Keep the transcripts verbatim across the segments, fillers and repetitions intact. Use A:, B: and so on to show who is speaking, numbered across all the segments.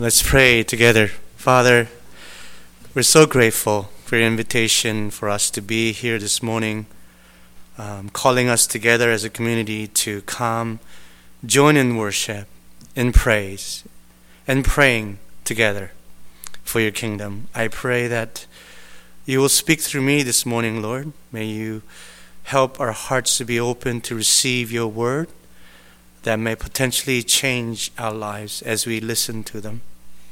A: Let's pray together. Father, we're so grateful for your invitation for us to be here this morning, um, calling us together as a community to come, join in worship, in praise, and praying together for your kingdom. I pray that you will speak through me this morning, Lord. May you help our hearts to be open to receive your word that may potentially change our lives as we listen to them.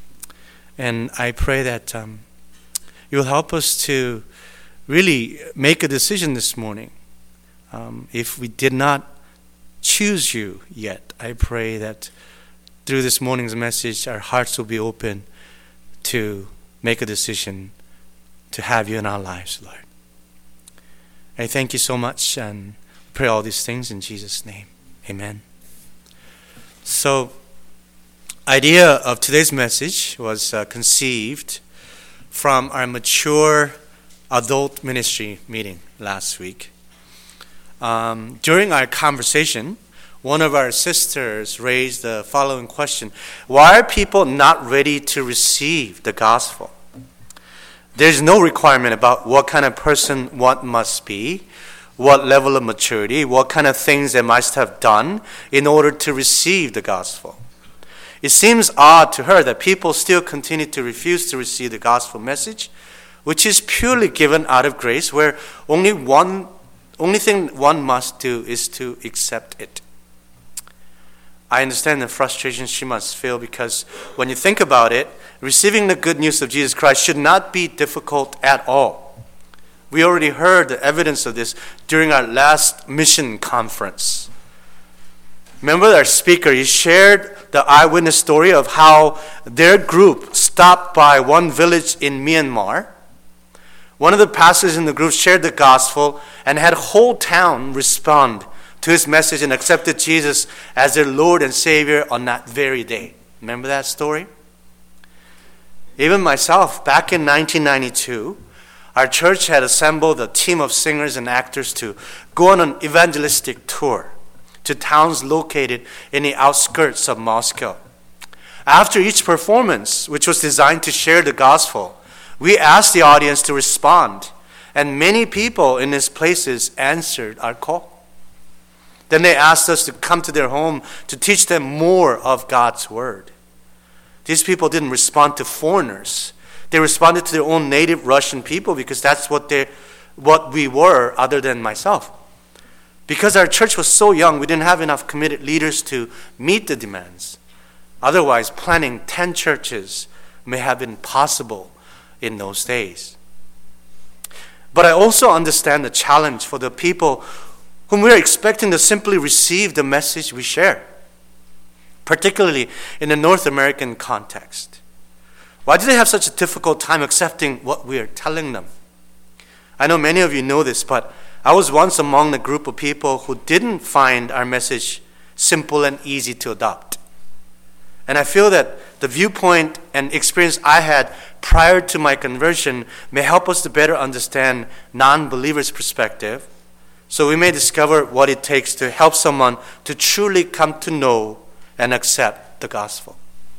A: And I pray that um, you'll help us to really make a decision this morning. Um, if we did not choose you yet, I pray that through this morning's message, our hearts will be open to make a decision to have you in our lives, Lord. I thank you so much and pray all these things in Jesus' name. Amen. So, idea of today's message was uh, conceived from our mature adult ministry meeting last week. Um, during our conversation, one of our sisters raised the following question: why are people not ready to receive the gospel? There's no requirement about what kind of person one must be, what level of maturity, what kind of things they must have done in order to receive the gospel. It seems odd to her that people still continue to refuse to receive the gospel message, which is purely given out of grace, where only one, only thing one must do is to accept it. I understand the frustration she must feel, because when you think about it, receiving the good news of Jesus Christ should not be difficult at all. We already heard the evidence of this during our last mission conference. Remember our speaker, he shared the eyewitness story of how their group stopped by one village in Myanmar. One of the pastors in the group shared the gospel and had a whole town respond to his message and accepted Jesus as their Lord and Savior on that very day. Remember that story? Even myself, back in nineteen ninety-two, our church had assembled a team of singers and actors to go on an evangelistic tour to towns located in the outskirts of Moscow. After each performance, which was designed to share the gospel, we asked the audience to respond, and many people in these places answered our call. Then they asked us to come to their home to teach them more of God's word. These people didn't respond to foreigners. They responded to their own native Russian people, because that's what they, what we were, other than myself. Because our church was so young, we didn't have enough committed leaders to meet the demands. Otherwise, planning ten churches may have been possible in those days. But I also understand the challenge for the people whom we are expecting to simply receive the message we share, particularly in the North American context. Why do they have such a difficult time accepting what we are telling them? I know many of you know this, but I was once among the group of people who didn't find our message simple and easy to adopt. And I feel that the viewpoint and experience I had prior to my conversion may help us to better understand non-believers' perspective, so we may discover what it takes to help someone to truly come to know and accept the gospel.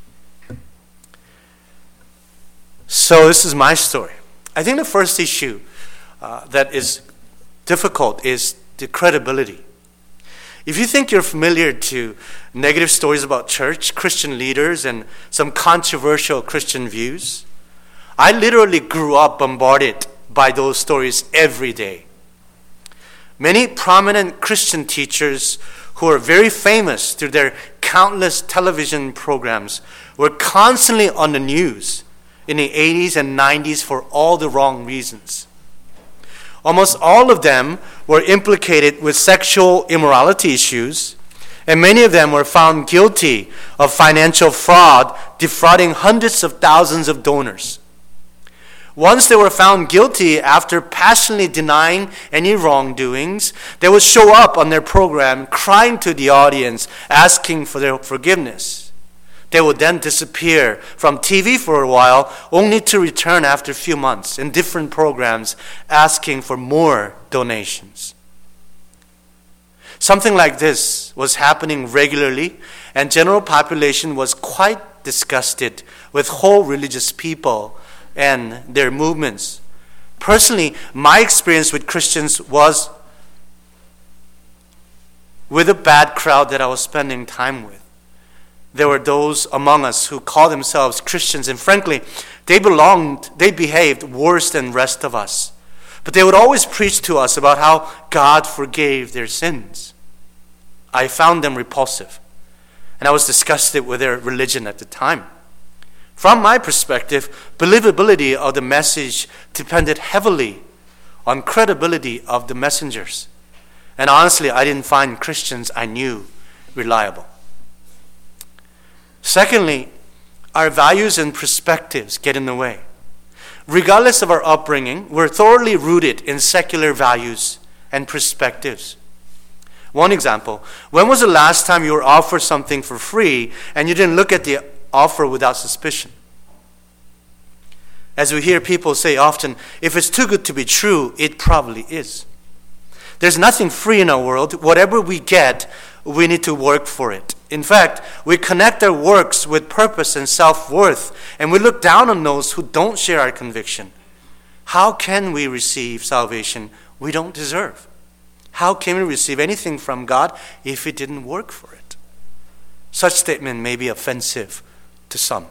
A: So this is my story. I think the first issue uh, that is difficult is the credibility. If you think you're familiar to negative stories about church, Christian leaders, and some controversial Christian views, I literally grew up bombarded by those stories every day. Many prominent Christian teachers who are very famous through their countless television programs were constantly on the news in the eighties and nineties for all the wrong reasons. Almost all of them were implicated with sexual immorality issues, and many of them were found guilty of financial fraud, defrauding hundreds of thousands of donors. Once they were found guilty, after passionately denying any wrongdoings, they would show up on their program crying to the audience, asking for their forgiveness. They would then disappear from T V for a while, only to return after a few months in different programs, asking for more donations. Something like this was happening regularly, and general population was quite disgusted with whole religious people and their movements. Personally, my experience with Christians was with a bad crowd that I was spending time with. There were those among us who called themselves Christians, and frankly, they belonged, they behaved worse than the rest of us. But they would always preach to us about how God forgave their sins. I found them repulsive, and I was disgusted with their religion at the time. From my perspective, believability of the message depended heavily on credibility of the messengers. And honestly, I didn't find Christians I knew reliable. Secondly, our values and perspectives get in the way. Regardless of our upbringing, we're thoroughly rooted in secular values and perspectives. One example, when was the last time you were offered something for free and you didn't look at the offer without suspicion? As we hear people say often, if it's too good to be true, it probably is. There's nothing free in our world. Whatever we get, we need to work for it. In fact, we connect our works with purpose and self-worth, and we look down on those who don't share our conviction. How can we receive salvation we don't deserve? How can we receive anything from God if we didn't work for it? Such statement may be offensive to some.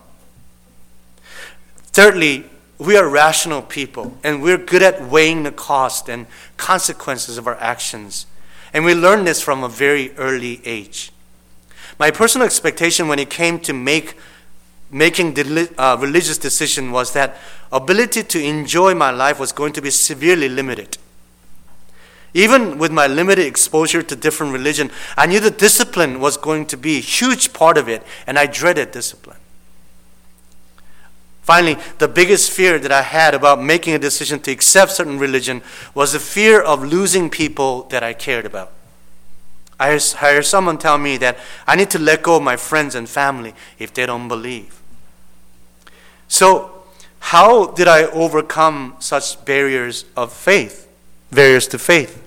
A: Thirdly, we are rational people, and we're good at weighing the cost and consequences of our actions. And we learn this from a very early age. My personal expectation when it came to make making the uh, religious decision was that ability to enjoy my life was going to be severely limited. Even with my limited exposure to different religion, I knew the discipline was going to be a huge part of it, and I dreaded discipline. Finally, the biggest fear that I had about making a decision to accept certain religion was the fear of losing people that I cared about. I heard someone tell me that I need to let go of my friends and family if they don't believe. So, how did I overcome such barriers of faith, barriers to faith?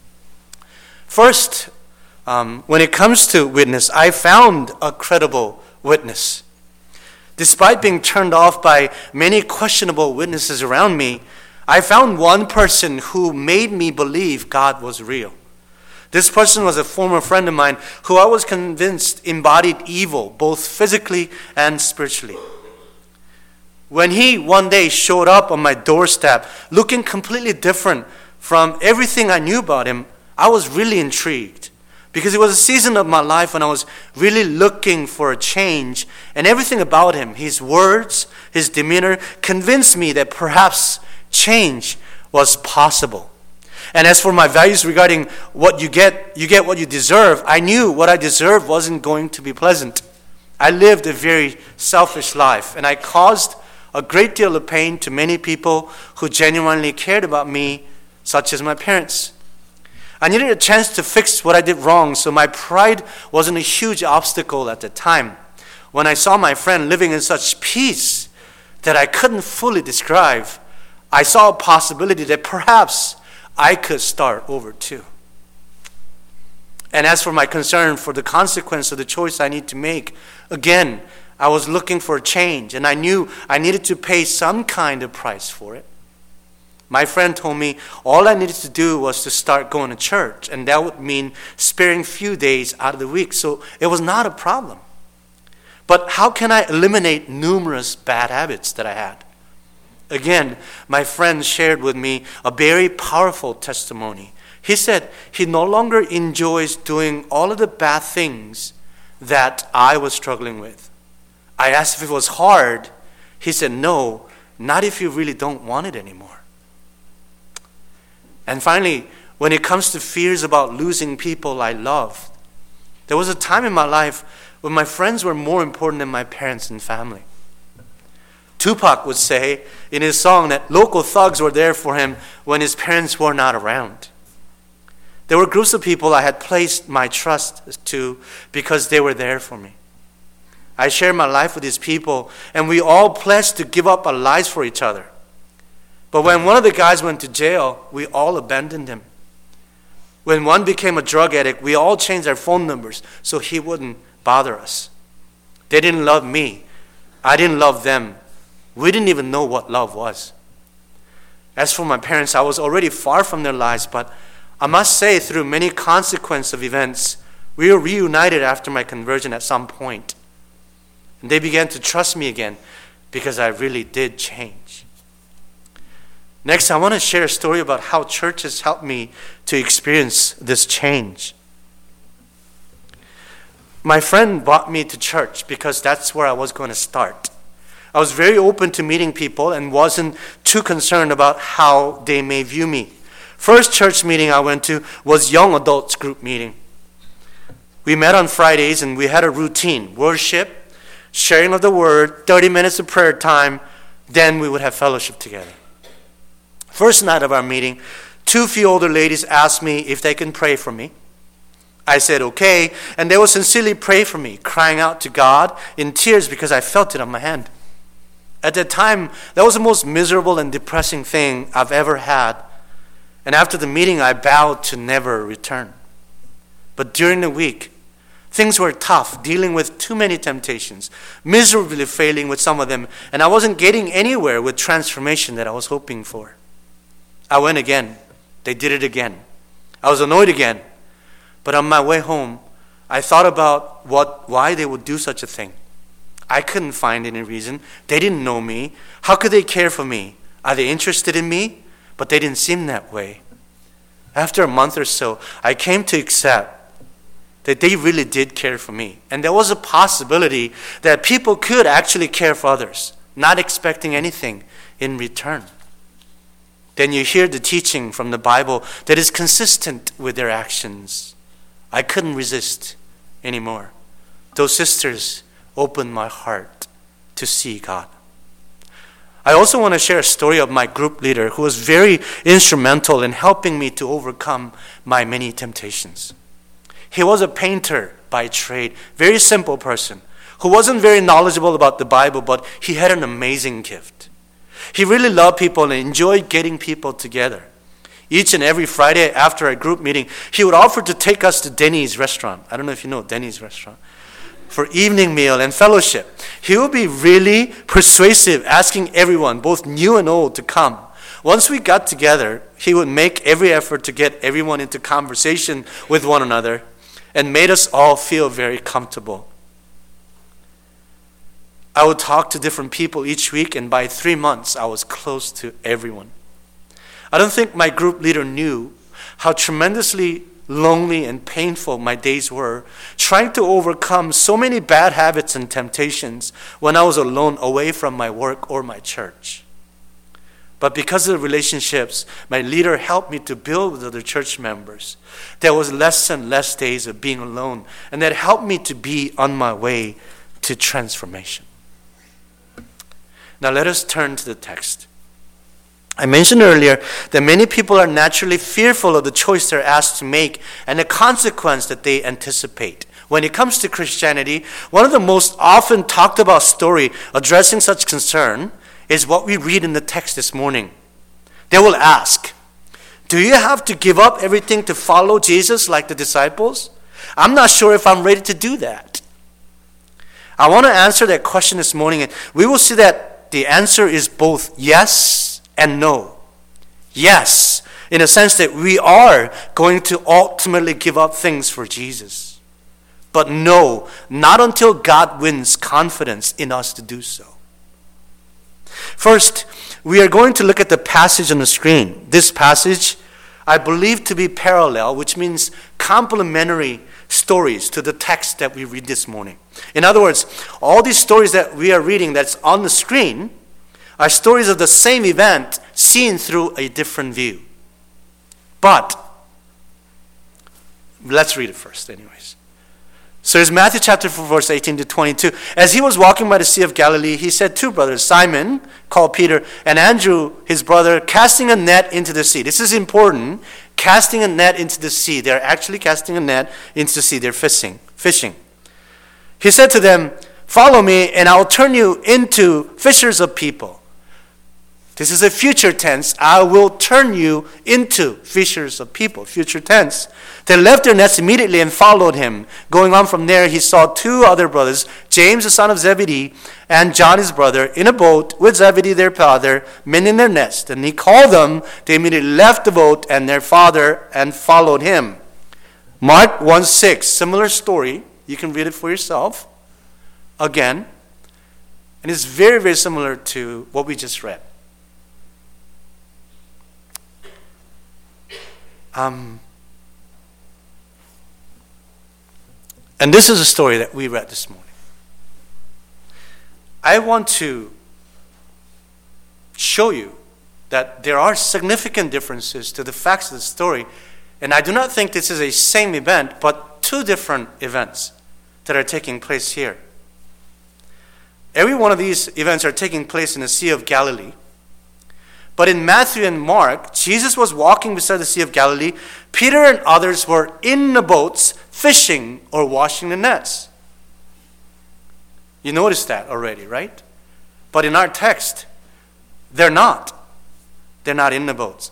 A: First, um, when it comes to witness, I found a credible witness. Despite being turned off by many questionable witnesses around me, I found one person who made me believe God was real. This person was a former friend of mine who I was convinced embodied evil, both physically and spiritually. When he one day showed up on my doorstep, looking completely different from everything I knew about him, I was really intrigued. Because it was a season of my life when I was really looking for a change, and everything about him, his words, his demeanor, convinced me that perhaps change was possible. And as for my values regarding what you get, you get what you deserve, I knew what I deserved wasn't going to be pleasant. I lived a very selfish life, and I caused a great deal of pain to many people who genuinely cared about me, such as my parents. I needed a chance to fix what I did wrong, so my pride wasn't a huge obstacle at the time. When I saw my friend living in such peace that I couldn't fully describe, I saw a possibility that perhaps I could start over too. And as for my concern for the consequence of the choice I need to make, again, I was looking for a change, and I knew I needed to pay some kind of price for it. My friend told me all I needed to do was to start going to church, and that would mean sparing few days out of the week, so it was not a problem. But how can I eliminate numerous bad habits that I had? Again, my friend shared with me a very powerful testimony. He said he no longer enjoys doing all of the bad things that I was struggling with. I asked if it was hard. He said, no, not if you really don't want it anymore. And finally, when it comes to fears about losing people I love, there was a time in my life when my friends were more important than my parents and family. Tupac would say in his song that local thugs were there for him when his parents were not around. There were groups of people I had placed my trust to because they were there for me. I shared my life with these people, and we all pledged to give up our lives for each other. But when one of the guys went to jail, we all abandoned him. When one became a drug addict, we all changed our phone numbers so he wouldn't bother us. They didn't love me. I didn't love them. We didn't even know what love was. As for my parents, I was already far from their lives, but I must say, through many consequences of events, we were reunited after my conversion at some point. And they began to trust me again because I really did change. Next, I want to share a story about how church has helped me to experience this change. My friend brought me to church because that's where I was going to start. I was very open to meeting people and wasn't too concerned about how they may view me. First church meeting I went to was young adults group meeting. We met on Fridays and we had a routine: worship, sharing of the word, thirty minutes of prayer time, then we would have fellowship together. First night of our meeting, two few older ladies asked me if they can pray for me. I said okay, and they would sincerely pray for me, crying out to God in tears because I felt it on my hand. At that time, that was the most miserable and depressing thing I've ever had. And after the meeting, I vowed to never return. But during the week, things were tough, dealing with too many temptations, miserably failing with some of them, and I wasn't getting anywhere with transformation that I was hoping for. I went again. They did it again. I was annoyed again. But on my way home, I thought about what, why they would do such a thing. I couldn't find any reason. They didn't know me. How could they care for me? Are they interested in me? But they didn't seem that way. After a month or so, I came to accept that they really did care for me. And there was a possibility that people could actually care for others, not expecting anything in return. Then you hear the teaching from the Bible that is consistent with their actions. I couldn't resist anymore. Those sisters opened my heart to see God. I also want to share a story of my group leader who was very instrumental in helping me to overcome my many temptations. He was a painter by trade, very simple person who wasn't very knowledgeable about the Bible, but he had an amazing gift. He really loved people and enjoyed getting people together. Each and every Friday after a group meeting, he would offer to take us to Denny's restaurant. I don't know if you know Denny's restaurant. For evening meal and fellowship. He would be really persuasive, asking everyone, both new and old, to come. Once we got together, he would make every effort to get everyone into conversation with one another and made us all feel very comfortable. I would talk to different people each week, and by three months, I was close to everyone. I don't think my group leader knew how tremendously lonely and painful my days were, trying to overcome so many bad habits and temptations when I was alone away from my work or my church. But because of the relationships my leader helped me to build with other church members, there was less and less days of being alone, and that helped me to be on my way to transformation. Now let us turn to the text. I mentioned earlier that many people are naturally fearful of the choice they're asked to make and the consequence that they anticipate. When it comes to Christianity, one of the most often talked about story addressing such concern is what we read in the text this morning. They will ask, do you have to give up everything to follow Jesus like the disciples? I'm not sure if I'm ready to do that. I want to answer that question this morning, and we will see that the answer is both yes and no. Yes, in a sense that we are going to ultimately give up things for Jesus. But no, not until God wins confidence in us to do so. First, we are going to look at the passage on the screen. This passage, I believe to be parallel, which means complementary stories to the text that we read this morning. In other words, all these stories that we are reading that's on the screen are stories of the same event seen through a different view. But, let's read it first anyways. So it's Matthew chapter four, verse eighteen to twenty-two. As he was walking by the Sea of Galilee, he said two brothers, Simon, called Peter, and Andrew, his brother, casting a net into the sea. This is important. Casting a net into the sea. They're actually casting a net into the sea. They're fishing. Fishing. He said to them, follow me, and I'll turn you into fishers of people. This is a future tense. I will turn you into fishers of people. Future tense. They left their nets immediately and followed him. Going on from there, he saw two other brothers, James the son of Zebedee and John his brother, in a boat with Zebedee their father, mending their nets. And he called them. They immediately left the boat and their father and followed him. Mark one six, similar story. You can read it for yourself. Again. And it's very, very similar to what we just read. Um, and this is a story that we read this morning. I want to show you that there are significant differences to the facts of the story. And I do not think this is a same event, but two different events that are taking place here. Every one of these events are taking place in the Sea of Galilee. But in Matthew and Mark, Jesus was walking beside the Sea of Galilee. Peter and others were in the boats fishing or washing the nets. You noticed that already, right? But in our text, they're not. They're not in the boats.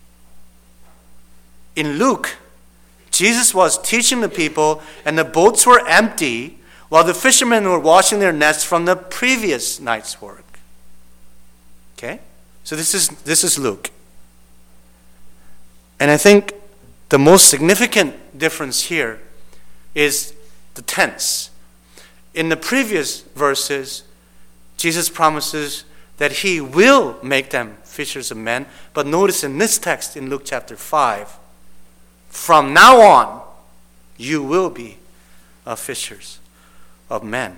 A: In Luke, Jesus was teaching the people and the boats were empty while the fishermen were washing their nets from the previous night's work. Okay? So this is this is Luke. And I think the most significant difference here is the tense. In the previous verses, Jesus promises that he will make them fishers of men. But notice in this text in Luke chapter five, from now on, you will be uh, fishers of men.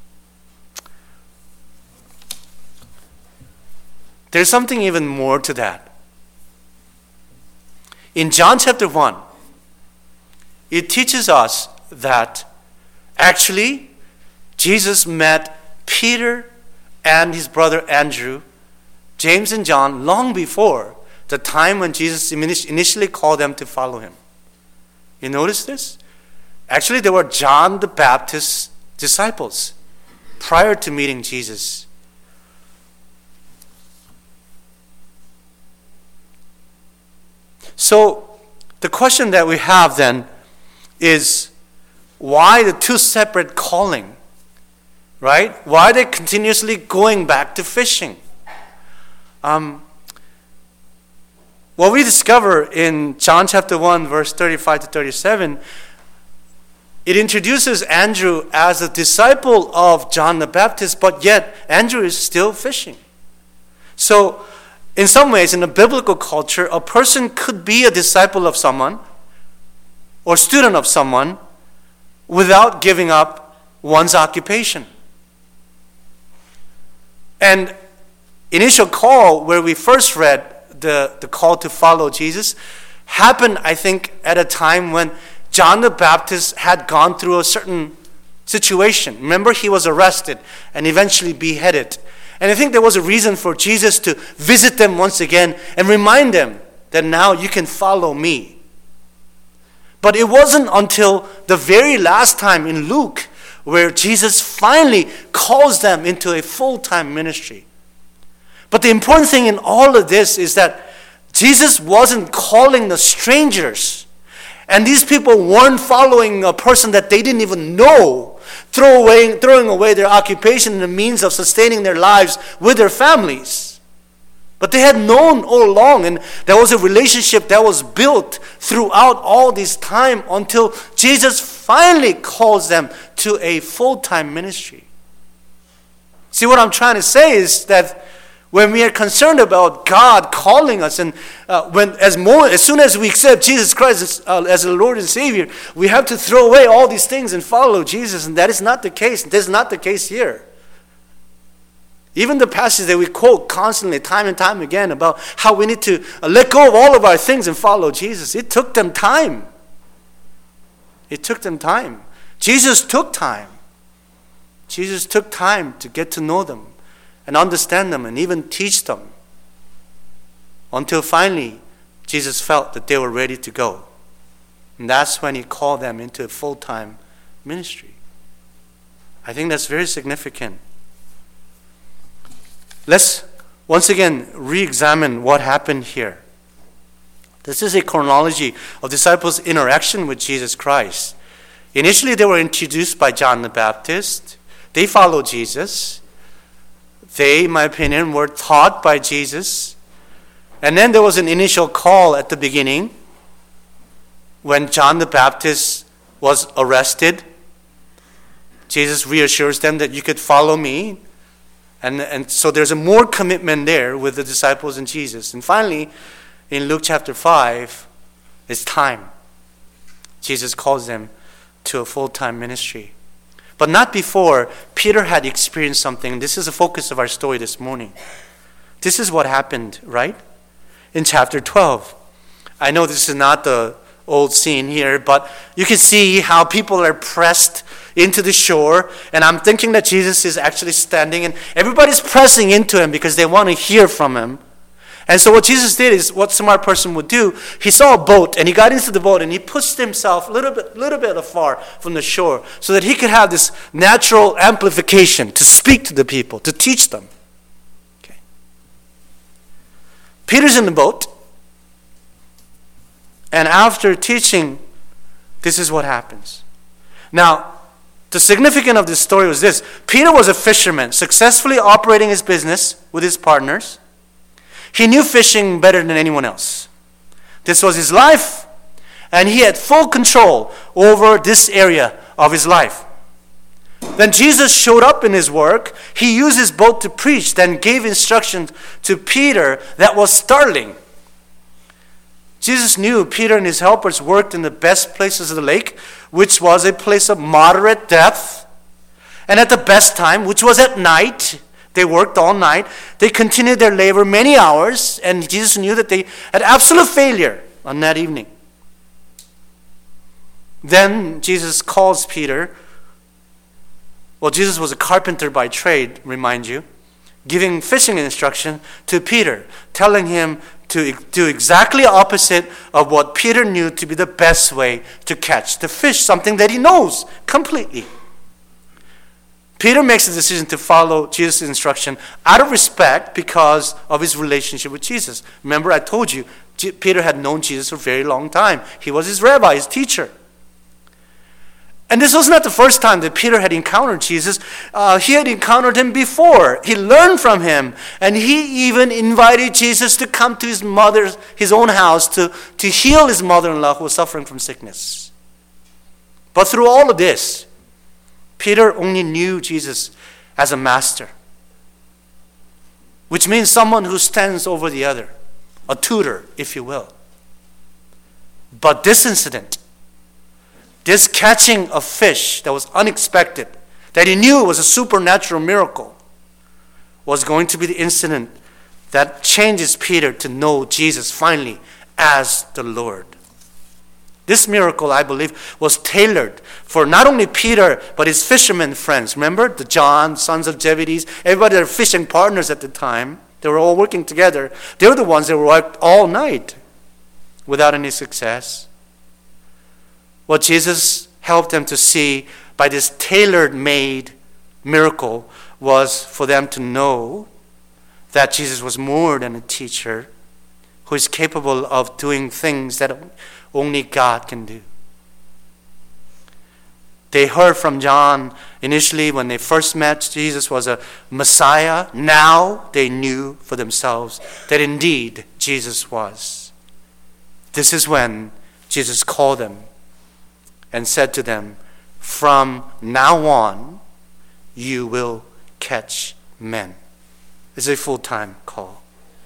A: There's something even more to that. In John chapter one, it teaches us that actually Jesus met Peter and his brother Andrew, James and John, long before the time when Jesus initially called them to follow him. You notice this? Actually, they were John the Baptist's disciples prior to meeting Jesus. So, the question that we have then is, why the two separate calling? Right? Why are they continuously going back to fishing? Um, what we discover in John chapter one, verse thirty-five to thirty-seven, it introduces Andrew as a disciple of John the Baptist, but yet Andrew is still fishing. So, in some ways, in a biblical culture, a person could be a disciple of someone or student of someone without giving up one's occupation. And initial call, where we first read the, the call to follow Jesus, happened, I think, at a time when John the Baptist had gone through a certain situation. Remember, he was arrested and eventually beheaded. And I think there was a reason for Jesus to visit them once again and remind them that now you can follow me. But it wasn't until the very last time in Luke where Jesus finally calls them into a full-time ministry. But the important thing in all of this is that Jesus wasn't calling the strangers. And these people weren't following a person that they didn't even know, throw away, throwing away their occupation and the means of sustaining their lives with their families. But they had known all along, and there was a relationship that was built throughout all this time until Jesus finally calls them to a full-time ministry. See, what I'm trying to say is that when we are concerned about God calling us, and uh, when as more as soon as we accept Jesus Christ as, uh, as the Lord and Savior, we have to throw away all these things and follow Jesus, and that is not the case. That is not the case here. Even the passage that we quote constantly, time and time again, about how we need to uh, let go of all of our things and follow Jesus, it took them time. It took them time. Jesus took time. Jesus took time to get to know them and understand them and even teach them, until finally Jesus felt that they were ready to go. And that's when he called them into a full-time ministry. I think that's very significant. Let's once again re-examine what happened here. This is a chronology of disciples' interaction with Jesus Christ. Initially, they were introduced by John the Baptist. They followed Jesus. They, in my opinion, were taught by Jesus. And then there was an initial call at the beginning when John the Baptist was arrested. Jesus reassures them that you could follow me. And, and so there's a more commitment there with the disciples and Jesus. And finally, in Luke chapter five, it's time. Jesus calls them to a full-time ministry. But not before Peter had experienced something. This is the focus of our story this morning. This is what happened, right? In chapter twelve. I know this is not the old scene here, but you can see how people are pressed into the shore. And I'm thinking that Jesus is actually standing and everybody's pressing into him because they want to hear from him. And so what Jesus did is what a smart person would do. He saw a boat and he got into the boat and he pushed himself a little bit, little bit afar from the shore so that he could have this natural amplification to speak to the people, to teach them. Okay. Peter's in the boat. And after teaching, this is what happens. Now, the significance of this story was this. Peter was a fisherman, successfully operating his business with his partners. He knew fishing better than anyone else. This was his life, and he had full control over this area of his life. Then Jesus showed up in his work. He used his boat to preach, then gave instructions to Peter that was startling. Jesus knew Peter and his helpers worked in the best places of the lake, which was a place of moderate depth, and at the best time, which was at night. They worked all night. They continued their labor many hours, and Jesus knew that they had absolute failure on that evening. Then Jesus calls Peter. Well, Jesus was a carpenter by trade, remind you, giving fishing instruction to Peter, telling him to do exactly opposite of what Peter knew to be the best way to catch the fish, something that he knows completely. Peter makes the decision to follow Jesus' instruction out of respect because of his relationship with Jesus. Remember, I told you, Peter had known Jesus for a very long time. He was his rabbi, his teacher. And this was not the first time that Peter had encountered Jesus. Uh, he had encountered him before. He learned from him. And he even invited Jesus to come to his mother's, his own house to, to heal his mother-in-law who was suffering from sickness. But through all of this, Peter only knew Jesus as a master, which means someone who stands over the other, a tutor, if you will. But this incident, this catching of fish that was unexpected, that he knew was a supernatural miracle, was going to be the incident that changes Peter to know Jesus finally as the Lord. This miracle, I believe, was tailored for not only Peter, but his fishermen friends. Remember, the John, sons of Zebedee, everybody that were fishing partners at the time. They were all working together. They were the ones that worked all night without any success. What Jesus helped them to see by this tailor-made miracle was for them to know that Jesus was more than a teacher who is capable of doing things that only God can do. They heard from John initially when they first met Jesus was a Messiah. Now they knew for themselves that indeed Jesus was. This is when Jesus called them and said to them, "From now on, you will catch men." It's a full-time call.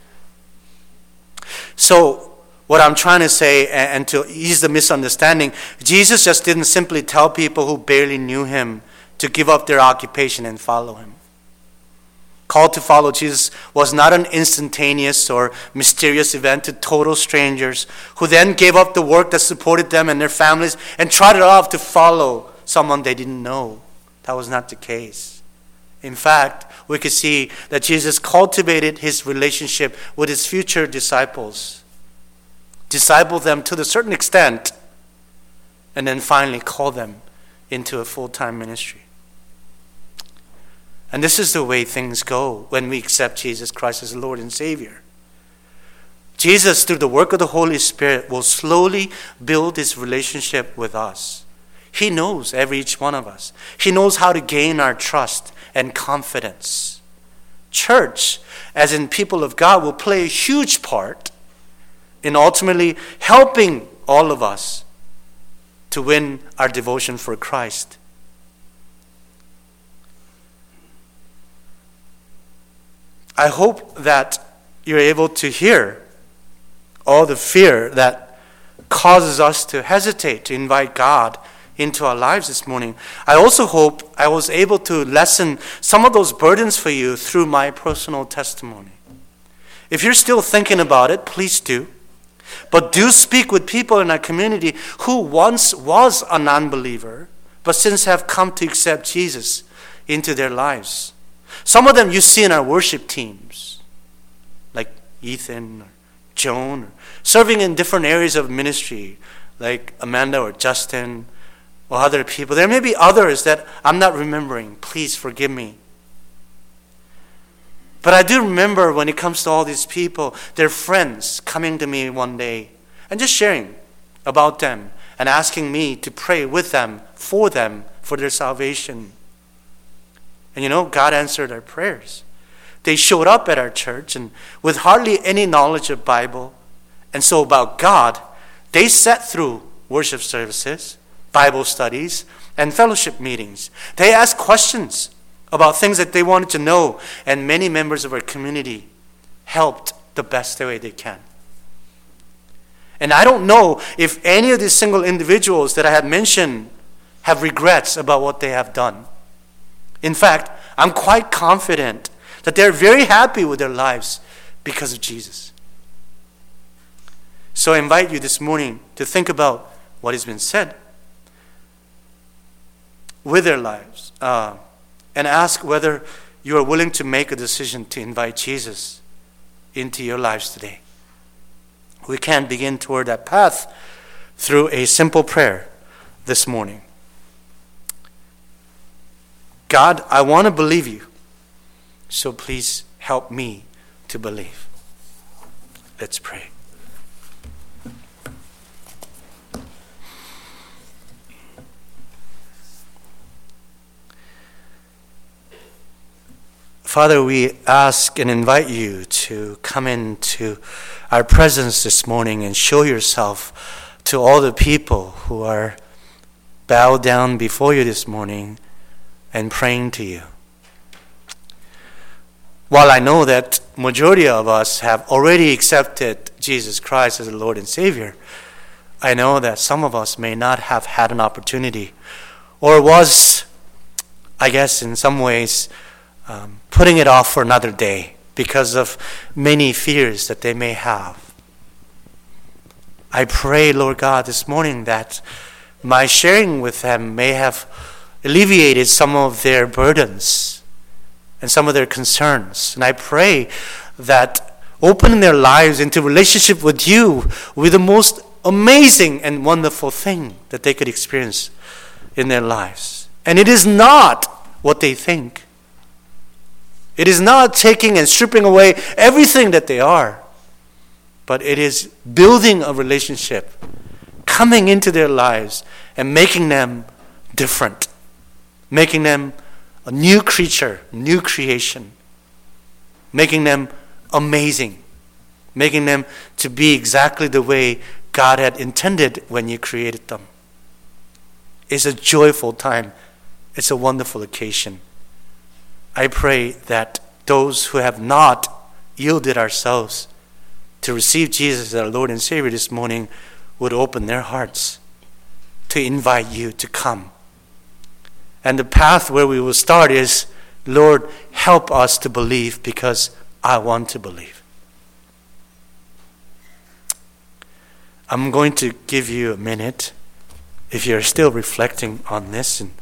A: So, what I'm trying to say, and to ease the misunderstanding, Jesus just didn't simply tell people who barely knew him to give up their occupation and follow him. Call to follow Jesus was not an instantaneous or mysterious event to total strangers who then gave up the work that supported them and their families and trotted off to follow someone they didn't know. That was not the case. In fact, we could see that Jesus cultivated his relationship with his future disciples, discipled them to a certain extent, and then finally called them into a full-time ministry. And this is the way things go when we accept Jesus Christ as Lord and Savior. Jesus, through the work of the Holy Spirit, will slowly build his relationship with us. He knows every each one of us. He knows how to gain our trust and confidence. Church, as in people of God, will play a huge part in ultimately helping all of us to win our devotion for Christ. I hope that you're able to hear all the fear that causes us to hesitate to invite God into our lives this morning. I also hope I was able to lessen some of those burdens for you through my personal testimony. If you're still thinking about it, please do. But do speak with people in our community who once was a non-believer, but since have come to accept Jesus into their lives. Some of them you see in our worship teams, like Ethan or Joan, or serving in different areas of ministry, like Amanda or Justin or other people. There may be others that I'm not remembering. Please forgive me. But I do remember when it comes to all these people, their friends coming to me one day and just sharing about them and asking me to pray with them, for them, for their salvation. And you know, God answered our prayers. They showed up at our church and with hardly any knowledge of Bible and so about God, they sat through worship services, Bible studies, and fellowship meetings. They asked questions about things that they wanted to know, and many members of our community helped the best way they can. And I don't know if any of these single individuals that I had mentioned have regrets about what they have done. In fact, I'm quite confident that they're very happy with their lives because of Jesus. So I invite you this morning to think about what has been said with their lives, uh, and ask whether you are willing to make a decision to invite Jesus into your lives today. We can begin toward that path through a simple prayer this morning. God, I want to believe you, so please help me to believe. Let's pray. Father, we ask and invite you to come into our presence this morning and show yourself to all the people who are bowed down before you this morning and praying to you. While I know that majority of us have already accepted Jesus Christ as the Lord and Savior, I know that some of us may not have had an opportunity, or was, I guess in some ways, Um, putting it off for another day because of many fears that they may have. I pray, Lord God, this morning that my sharing with them may have alleviated some of their burdens and some of their concerns. And I pray that opening their lives into relationship with you will be the most amazing and wonderful thing that they could experience in their lives. And it is not what they think. It is not taking and stripping away everything that they are, but it is building a relationship, coming into their lives and making them different, making them a new creature, new creation, making them amazing, making them to be exactly the way God had intended when you created them. It's a joyful time. It's a wonderful occasion. I pray that those who have not yielded ourselves to receive Jesus as our Lord and Savior this morning would open their hearts to invite you to come. And the path where we will start is, Lord, help us to believe because I want to believe. I'm going to give you a minute if you're still reflecting on this and